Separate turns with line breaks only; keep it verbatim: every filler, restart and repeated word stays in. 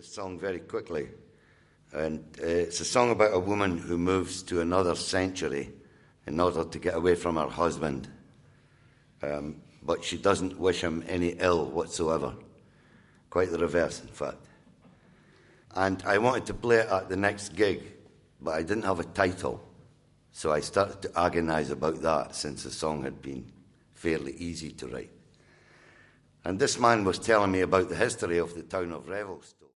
this song very quickly. And uh, it's a song about a woman who moves to another sanctuary in order to get away from her husband. Um, but she doesn't wish him any ill whatsoever. Quite the reverse, in fact. And I wanted to play it at the next gig, but I didn't have a title. So I started to agonise about that, since the song had been fairly easy to write. And this man was telling me about the history of the town of Revelstoke.